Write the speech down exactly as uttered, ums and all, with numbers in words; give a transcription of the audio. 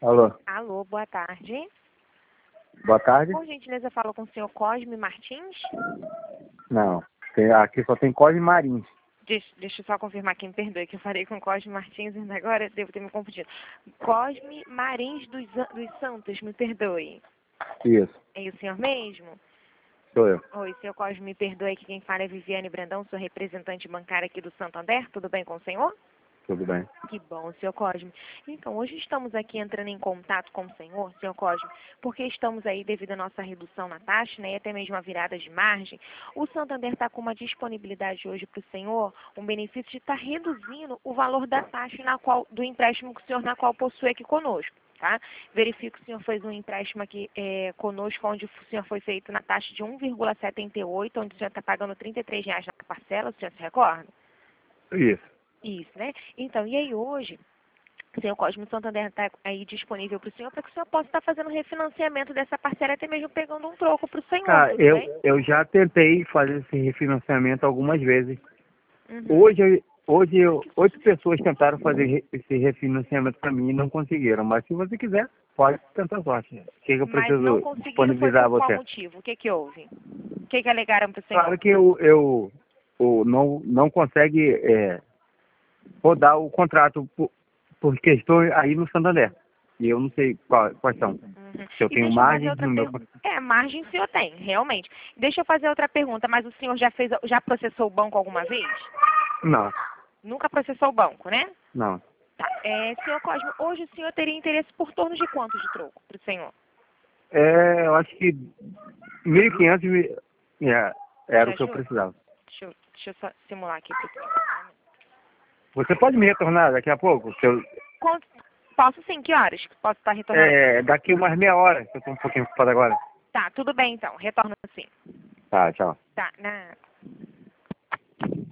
Alô, Alô, boa tarde. boa tarde. Por gentileza, falo com o senhor Cosme Martins? Não, tem- aqui só tem Cosme Marins. Deixa, deixa eu só confirmar aqui, me perdoe, que eu falei com Cosme Martins e agora devo ter me confundido. Cosme Marins dos, An- dos Santos, me perdoe. Isso, É o senhor mesmo? sou eu. Oi, senhor Cosme, me perdoe, que quem fala é Viviane Brandão, sou representante bancária aqui do Santander, tudo bem com o senhor? Tudo bem. Que bom, senhor Cosme. Então, hoje estamos aqui entrando em contato com o senhor, senhor Cosme, porque estamos aí devido à nossa redução na taxa, né, e até mesmo a virada de margem. O Santander está com uma disponibilidade hoje para o senhor, um benefício de estar reduzindo o valor da taxa na qual, do empréstimo que o senhor na qual possui aqui conosco. Tá? Verifico que o senhor fez um empréstimo aqui é, conosco, onde o senhor foi feito na taxa de um vírgula setenta e oito, onde o senhor está pagando trinta e três reais na parcela, o senhor se recorda? Isso. Isso, né? Então, e aí hoje, o senhor Cosme Santander está aí disponível para o senhor, para que o senhor possa estar fazendo refinanciamento dessa parcela, até mesmo pegando um troco para o senhor, Ah, tudo eu, bem? eu já tentei fazer esse refinanciamento algumas vezes. Uhum. Hoje, hoje eu- oito pessoas tentaram fazer re- esse refinanciamento para mim e não conseguiram. Mas se você quiser, pode tentar a sorte. O que, que eu Mas não preciso conseguiram, foi disponibilizar a por qual você? motivo? O que que houve? O que que alegaram para o senhor? Claro que eu, eu, eu não, não consegue é, rodar o contrato por, por questões aí no Santander. E eu não sei qual- quais são. Uhum. Se eu E tenho deixa eu fazer margem outra no meu pergunta. É, margem o senhor tem, realmente. Deixa eu fazer outra pergunta, mas o senhor já fez, já processou o banco alguma vez? Não, Nunca processou o banco, né? não. Tá. É, senhor Cosme, hoje o senhor teria interesse por torno de quanto de troco para o senhor? É, eu acho que mil e quinhentos me- é, era Te o que eu ajuda? precisava. Deixa eu, deixa eu só simular aqui para o senhor. Você pode me retornar daqui a pouco? Se eu- Quanto, posso sim, que horas que posso estar retornando? é, daqui umas meia hora, que eu estou um pouquinho ocupado agora. Tá, tudo bem então, retorno sim. Tá, tchau. Tá, na